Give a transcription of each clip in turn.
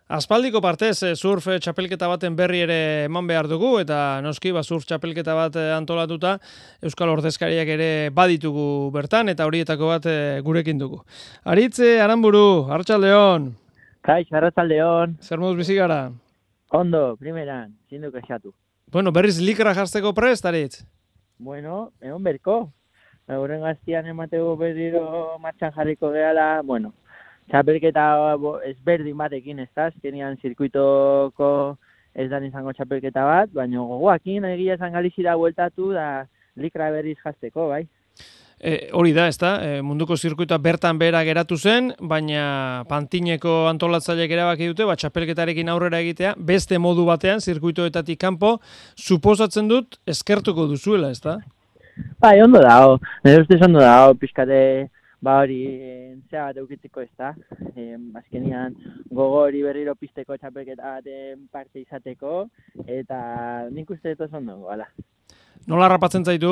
Aspaldiko partez surf txapelketa baten berri ere eman behar dugu eta noski surf txapelketa bat antolatuta Euskal Ordezkariak ere baditugu bertan eta horietako bat gurekin dugu. Aritze Aranburu, arratsaldeon. Kaixo, arratsaldeon. Zer moduz bizi gara? Ondo, primeran, zinduk esatu. Bueno, berriz likra jartzeko prest, Aritz? Bueno, egon berko. Horren gaztian emateko berriro martxan jarriko gehala, bueno, txapelketa ezberdin batekin, ez da, azkenean zirkuitoko ez dan izango txapelketa bat, baina gogoakin egia esan Galizira bueltatu da likra berriz jazteko, bai. Hori da, ez da, munduko zirkuitoa bertan behera geratu zen, baina Pantineko antolatzaileek erabaki dute, txapelketarekin aurrera egitea, beste modu batean, zirkuitoetatik kanpo, suposatzen dut, eskertuko duzuela, ez da? Bai, ondo dago, nire ustez ondo dago, pixkate, hori, zea bat eukitzeko ez da, azkenean gogo hori berriro pizteko txapelketa baten parte izateko, eta nik uste dut oso ondo, hala. Nola harrapatzen zaitu?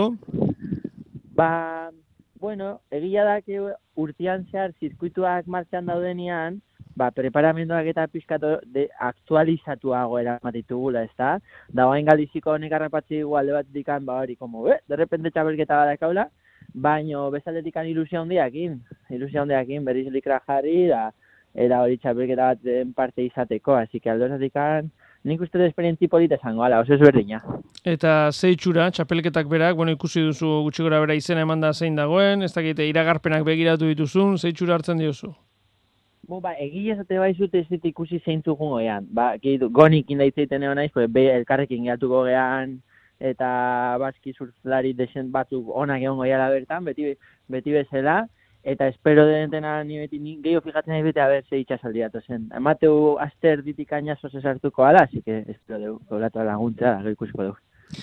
Bueno, egia da urtean zehar zirkuituak martxan daudenean, preparamenduak eta pizkato aktualizatuago eramatitugula, ez da? Da oain Galiziko honek harrapatzi alde bat dikan, hori, de repente txapelketa bat dakaula, baino bezaldetik ilusia handiakin, berriz likra jarri, eta hori txapelketa bat parte izateko, así que aldozatik nik uste esperientzi polita esango, oso ezberdina. Eta zeitxura, txapelketak berak, ikusi duzu gutxi gora bera izena emanda zein dagoen, ez dakite iragarpenak begiratu dituzun, zeitxura hartzen diozu? Egia esate baizut ez dit ikusi zeintzuk goean. Gonikin daitzeiten egon naiz, elkarrekin gehatuko gehan, eta baski surflari desen batzuk onak egon goiala bertan, beti bezala, eta espero dentena ni gehiago fijatzen nahi bete haber ze itxasaldi datozen. Emateu aster ditik ainazo zesartuko ala, así que espero dugu, kolatu laguntza, gero ikusiko dugu.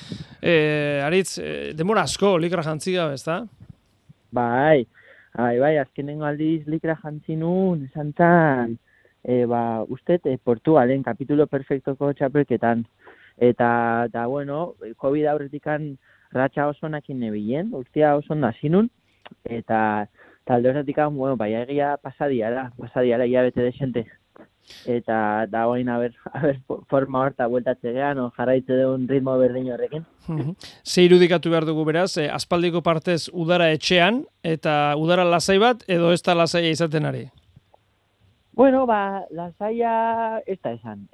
Aritz, demora asko likra jantzi gabe, ez da? Bai, azkenengo aldiz likra jantzi nun, esan zan, usted Portugalen kapitulo perfectoko txapelketan. Eta, bueno, COVID aurretikan ratxa oso nakin nebilen, ustia oso nazinun, eta talde horretikan, bueno, egia pasadiara, ia bete desente. Eta da hoin, a ver, forma horta bueltatze gehan, jarraitze deun ritmo berdin horrekin. Ze irudikatu behar dugu beraz, aspaldiko partez udara etxean, eta udara lasai bat, edo ez da lasaia izaten ari? Bueno, lasaia ez da esan,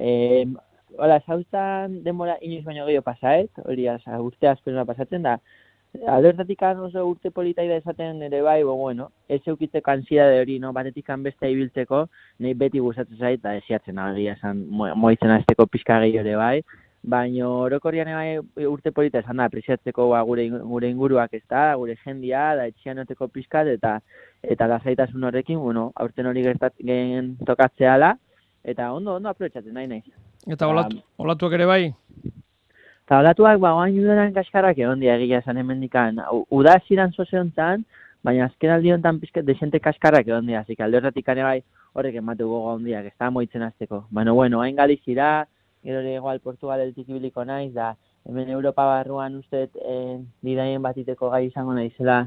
hola, zauztan denbora inoiz baino gehiago pasaet, hori urte aspena pasatzen da, aldertatik oso urte polita da esaten ere bai, bueno, ez eukitzeko ansiedade hori, batetik beste ibiltzeko, nahi beti gustatzen zait, da esiatzen agia esan, moitzen azteko pixka gehiago ere bai, baina orokorrian bai urte polita esan da, apresiatzeko gure inguruak ez da, gure jendia, da etxian oteko pixkat, eta lasaitasun horrekin, bueno, aurten hori gertatzen tokatzeala, eta ondo aprobetxatzen nahi. Eta olatuak ere bai? Eta olatuak, oain udaran kaskarrak egon egia esan hemendikan. Uda ziran zozeontzan, baina azken aldi honetan pizket desente kaskarrak egon dira. Zik alde horretik bai horrek ematu gogo hondiak, ez da moitzen azteko. Baina, bueno, hain Galizira, gero igual Portugaletik ibiliko naiz, da hemen Europa barruan uste didaien batiteko gai izango naizela,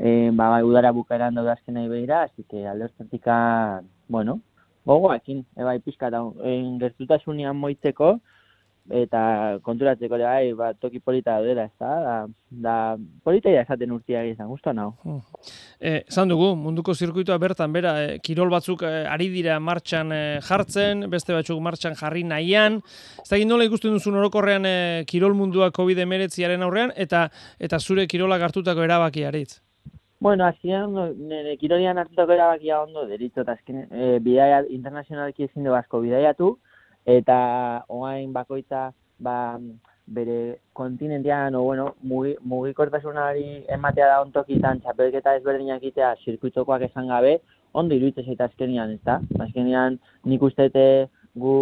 udara bukaeran daude azken nahi behira, así que alde horretik, bueno, gogoakin, pizkat gertutasunian moitzeko, eta konturatzeko bai, toki polita daudela, ez da polita esaten urtiak izan, guztua nahu. Zan dugu, munduko zirkuitoa bertan, bera, kirol batzuk ari dira martxan jartzen, beste batzuk martxan jarri nahian, ez da nola ikusten duzun orokorrean kirol mundua COVID-19 aurrean, eta zure kirolak hartutako erabaki Aritz? Bueno, azkenean, nire kirolian hartutako erabakia ondo deritzot, azkenean, bidaia internazionalki ezin du asko bidaiatu, eta oain bakoitza bere kontinentean, mugikortasunari ematea da ontokitan, txapelketa ezberdinak itea, zirkuitokoak esan gabe, ondo iruditzen zaita azkenean, ez da? Azkenean nik uste gu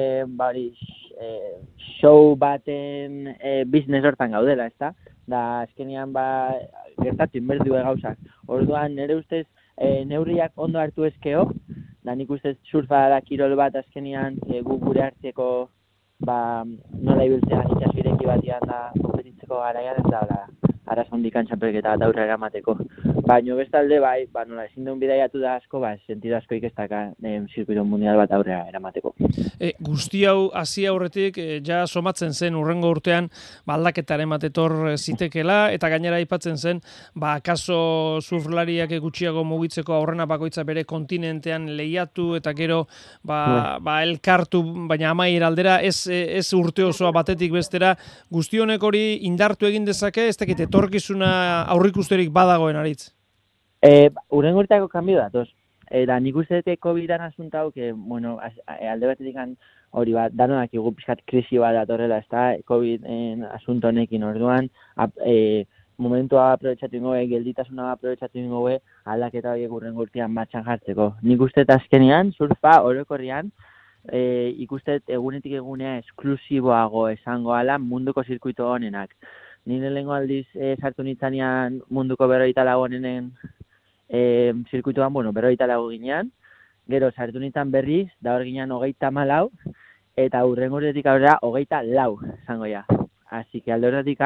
show baten business hortan gaudela, ez da? Da azkenean gertatu inbertu gauzak. Orduan, nire ustez, neurriak ondo hartu ezkeo, da nik ustez surfa da kirol bat azkenean gure hartzeko nola ibiltzea itxaso ireki batian da kompetitzeko garaian ez da arrazondikan txapelketa bat aurrera eramateko. Baina bestalde bai, nola ezin duen bidaiatu da asko, sentido asko ikestaka zirkuito mundial bat aurrera eramateko. Guzti hau hasi aurretik ja somatzen zen urrengo urtean aldaketaren bat etor zitekela eta gainera aipatzen zen akaso surflariak gutxiago mugitzeko aurrena bakoitza bere kontinentean lehiatu eta gero elkartu, baina amaiera aldera ez urte osoa batetik bestera, guzti honek hori indartu egin dezake, ez dakit etorkizuna aurrikusterik badagoen Aritz? Urrengo urteako kanbio datoz. Eta nik uste dut COVID-an asunta hau, alde batetik hori danonak pixkat krisi bat datorrela, ez da, COVID-en asunto honekin orduan, momentua aprobetxatu ingo, gelditasuna aprobetxatu ingo, aldaketa horiek urrengo urtean matxan jartzeko. Nik uste dut azkenean, surfa orokorrian, ikuste egunetik egunea esklusiboago esango ala munduko zirkuito honenak. Nire lehenko aldiz sartu nintzanean munduko 44 honenen zirkuitoan, 44 ginean, gero sartu nintzen berriz, da hor ginean 34, eta urrengo urtetik aurrera 24 esango ja. Así que alde horretik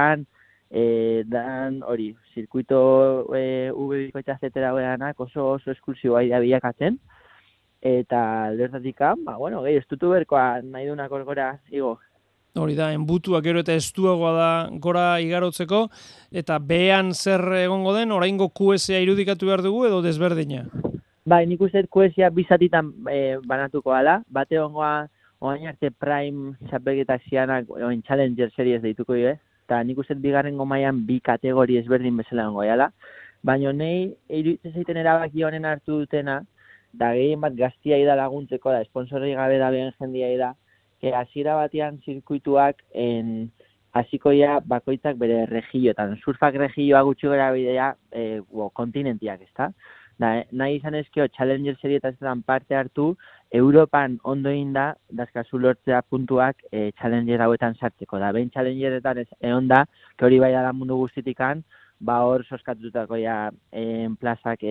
dan hori, zirkuito V-bikoitza zetera goeanak oso esklusiboa idea bilakatzen, eta alde horretik gehi estutu berkoa nahi dunak gora igo. Hori da, enbutua gero eta estuagoa da gora igarotzeko, eta behean zer egongo den, oraingo QS-a irudikatu behar dugu edo desberdina? Bai, nik uste QS-a bizatitan banatuko ala, bate ongoa orain arte Prime txapelketak zianak, oin Challenger Series deituko dira, eta nik uste bigarrengo mailan bi kategori ezberdin bezala ongo jala, baina nahi iruditzen zaiten erabaki honen hartu dutena, da gehien bat gaztia da laguntzeko, da esponsorri gabe da behen jendia da, hasiera batean zirkuituak hasiko ja bakoitzak bere regioetan. Surfak regioa gutxi gara bidea kontinentiak, ezta? Nahi izan ezkio Challenger serietazetan parte hartu, Europan ondo inda, dazkazu lortzea puntuak Challenger hauetan sartzeko. Da, behin Challengeretan egon da, hori bai da mundu guztitikan, hor soskatutako ja plazak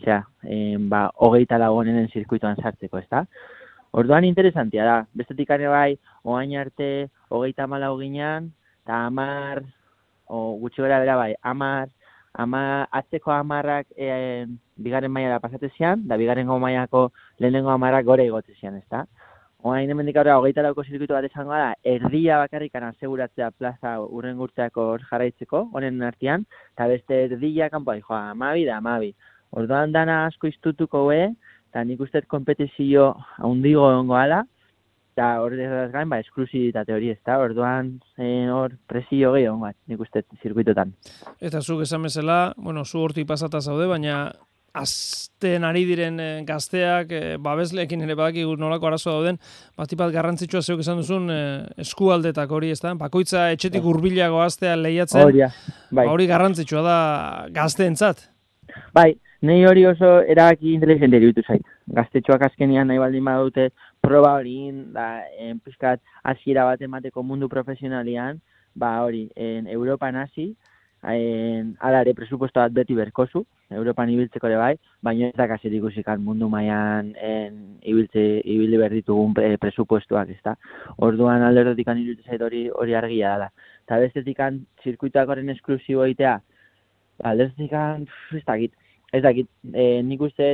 24 honenen zirkuituan sartzeko, ezta? Orduan interesantia da, bestetik bai, oain arte 34 ginean, eta 10, gutxi gara bera bai, 10, atzeko 10ak bigarren mailara pasatezian, da bigarrengo mailako lehenengo 10ak gore igotezian, ezta? Oain hemendik aurrera 24ko zirkuitu bat esango da, erdia bakarrikan aseguratzea plaza urrengo urteako jarraitzeko, honen artean, eta beste erdia kanpoa, 12. Orduan dana asko iztutuko eta nik uste kompetizio handigo egongo ala, eta hor deraz gain, esklusibitate hori, ezta? Orduan hor presio gehi egongo, nik uste zirkuitotan. Eta zuk esan bezala, zu hortik pasata zaude, baina azten ari diren gazteak, babesleekin ere badakigu nolako arazoa dauden, batipat garrantzitsua zeuk esan duzun eskualdetak hori, ezta? Bakoitza etxetik hurbilago aztea lehiatzen, hori garrantzitsua da gazteentzat. Bai, nahi hori oso erabaki inteligente iruditu zait. Gaztetxoak azkenian nahi baldin badute proba hori, pizkat hasiera bat emateko mundu profesionalian, hori, Europan hasi, ala ere presupuesto bat beti berkozu, Europan ibiltzeko ere bai, baina ez dakaset ikusikan mundu mailan ibili behar ditugun presupuestoak, ezta. Orduan alderdotik iruditu zait hori argia dela. Eta bestetik zirkuituak horren esklusibo egitea, alderdotik ez dakit, nik uste,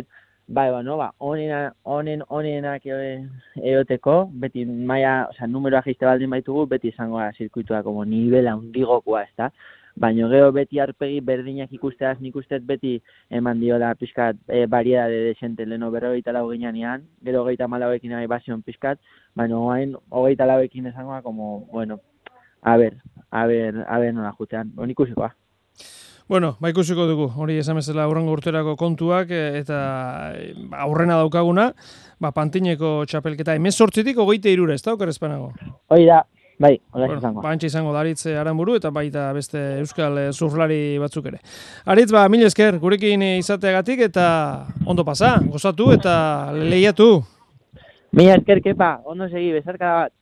onenak eoteko, beti maia, numeroa jaiste baldin baitugu, beti izango da zirkuitua como nivela hundigokoa, ez da? Baina gero beti arpegi berdinak ikusteaz, nik uste beti eman diola pixkat variedade desente, leheno 24 ginean, gero 24ekin nahi bazion pixkat, baina oain 24ekin izango da, como, a ver nola jutean, ikusikoa. Ikusiko dugu, hori esan bezala urrengo urterako kontuak eta aurrena daukaguna, Pantineko txapelketa 18tik 23, ez da, okerrezpanago? Hori da, bai, hori izango. Bantxe izango da Aritz Aranburu eta baita beste euskal surflari batzuk ere. Aritz, mil esker, gurekin izateagatik eta ondo pasa, gozatu eta lehiatu. Mila esker, kepa, ondo segi, bezarka bat.